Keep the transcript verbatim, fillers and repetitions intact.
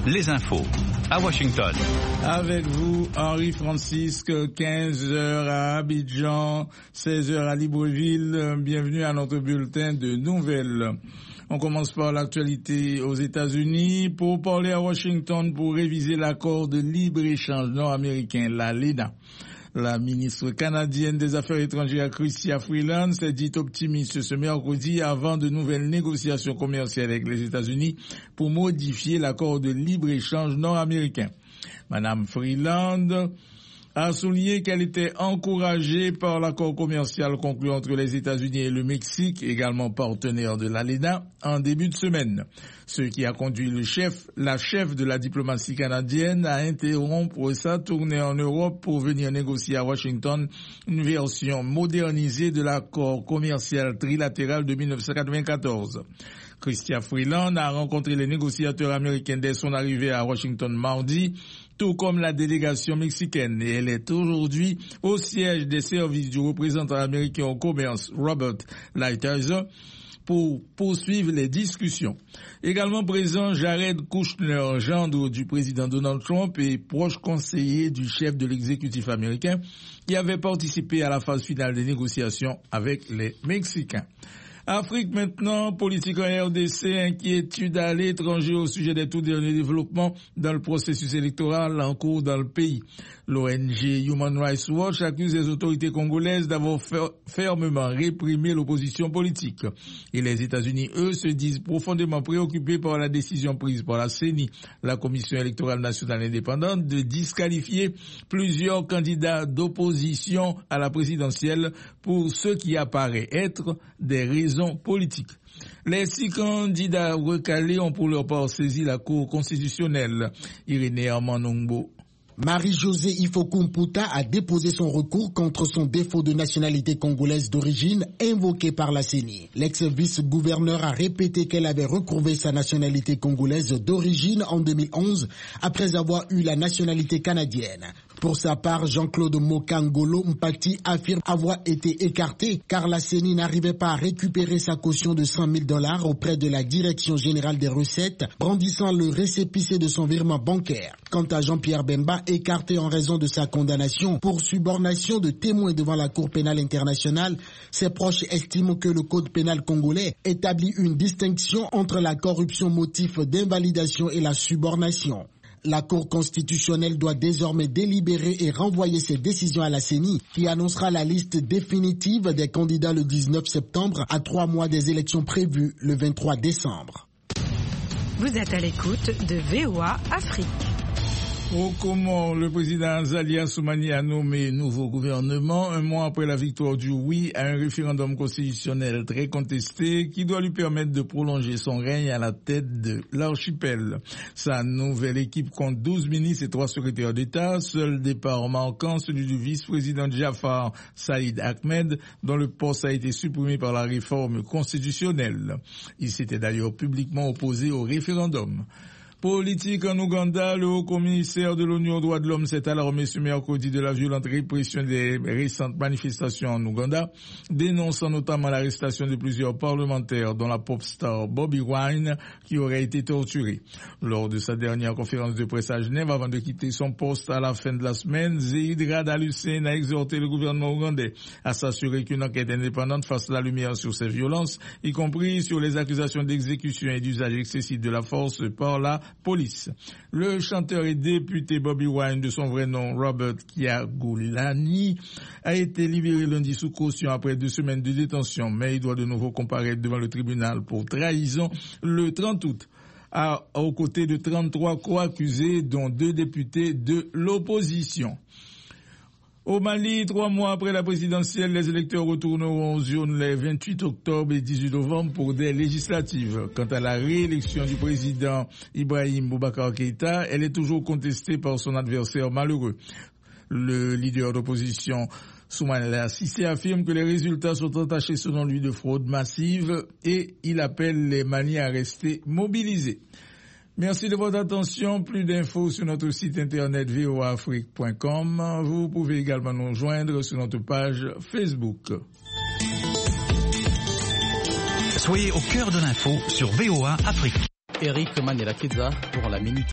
les infos à Washington. Avec vous, Henri Francisque, quinze heures à Abidjan, seize heures à Libreville. Bienvenue à notre bulletin de nouvelles. On commence par l'actualité aux États-Unis pour parler à Washington pour réviser l'accord de libre-échange nord-américain, l'A L E N A. La ministre canadienne des Affaires étrangères, Chrystia Freeland, s'est dite optimiste ce mercredi avant de nouvelles négociations commerciales avec les États-Unis pour modifier l'accord de libre-échange nord-américain. Madame Freeland a souligné qu'elle était encouragée par l'accord commercial conclu entre les États-Unis et le Mexique, également partenaire de l'A L E N A, en début de semaine. Ce qui a conduit le chef, la chef de la diplomatie canadienne à interrompre sa tournée en Europe pour venir négocier à Washington une version modernisée de l'accord commercial trilatéral de mille neuf cent quatre-vingt-quatorze. Chrystia Freeland a rencontré les négociateurs américains dès son arrivée à Washington mardi, tout comme la délégation mexicaine, et elle est aujourd'hui au siège des services du représentant américain au commerce, Robert Lighthizer, pour poursuivre les discussions. Également présent, Jared Kushner, gendre du président Donald Trump et proche conseiller du chef de l'exécutif américain, qui avait participé à la phase finale des négociations avec les Mexicains. Afrique maintenant, politique en R D C, inquiétude à l'étranger au sujet des tout derniers développements dans le processus électoral en cours dans le pays. L'O N G Human Rights Watch accuse les autorités congolaises d'avoir fermement réprimé l'opposition politique. Et les États-Unis, eux, se disent profondément préoccupés par la décision prise par la C E N I, la Commission électorale nationale indépendante, de disqualifier plusieurs candidats d'opposition à la présidentielle pour ce qui apparaît être des raisons politique. Les six candidats recalés ont pour leur part saisi la Cour constitutionnelle. Irénée Armanongbo. Marie-Josée Ifokumputa a déposé son recours contre son défaut de nationalité congolaise d'origine invoqué par la C E N I. L'ex-vice-gouverneur a répété qu'elle avait recouvré sa nationalité congolaise d'origine en deux mille onze après avoir eu la nationalité canadienne. Pour sa part, Jean-Claude Mokangolo Mpati affirme avoir été écarté car la C E N I n'arrivait pas à récupérer sa caution de cent mille dollars auprès de la Direction générale des recettes, brandissant le récépissé de son virement bancaire. Quant à Jean-Pierre Bemba, écarté en raison de sa condamnation pour subornation de témoins devant la Cour pénale internationale, ses proches estiment que le code pénal congolais établit une distinction entre la corruption motif d'invalidation et la subornation. La Cour constitutionnelle doit désormais délibérer et renvoyer ses décisions à la C E N I, qui annoncera la liste définitive des candidats le dix-neuf septembre, à trois mois des élections prévues le vingt-trois décembre. Vous êtes à l'écoute de V O A Afrique. Au Comores, le président Azali Assoumani a nommé nouveau gouvernement un mois après la victoire du oui à un référendum constitutionnel très contesté qui doit lui permettre de prolonger son règne à la tête de l'archipel. Sa nouvelle équipe compte douze ministres et trois secrétaires d'État, seul départ manquant celui du vice-président Jafar Saïd Ahmed, dont le poste a été supprimé par la réforme constitutionnelle. Il s'était d'ailleurs publiquement opposé au référendum. Politique en Ouganda, le haut-commissaire de l'ONU aux droits de l'homme s'est alarmé ce mercredi de la violente répression des récentes manifestations en Ouganda, dénonçant notamment l'arrestation de plusieurs parlementaires, dont la pop star Bobi Wine, qui aurait été torturée. Lors de sa dernière conférence de presse à Genève, avant de quitter son poste à la fin de la semaine, Zeid Rad Al-Hussein a exhorté le gouvernement ougandais à s'assurer qu'une enquête indépendante fasse la lumière sur ces violences, y compris sur les accusations d'exécution et d'usage excessif de la force par la police. Le chanteur et député Bobi Wine, de son vrai nom Robert Kyagulanyi, a été libéré lundi sous caution après deux semaines de détention, mais il doit de nouveau comparaître devant le tribunal pour trahison le trente août. À, aux côtés de trente-trois co-accusés, dont deux députés de l'opposition. Au Mali, trois mois après la présidentielle, les électeurs retourneront aux urnes les vingt-huit octobre et dix-huit novembre pour des législatives. Quant à la réélection du président Ibrahim Boubacar Keïta, elle est toujours contestée par son adversaire malheureux. Le leader d'opposition, Soumaïla Cissé, affirme que les résultats sont entachés selon lui de fraude massive et il appelle les Maliens à rester mobilisés. Merci de votre attention. Plus d'infos sur notre site internet v o a afrique point com. Vous pouvez également nous joindre sur notre page Facebook. Soyez au cœur de l'info sur V O A Afrique. Eric Manela Keza pour la minute.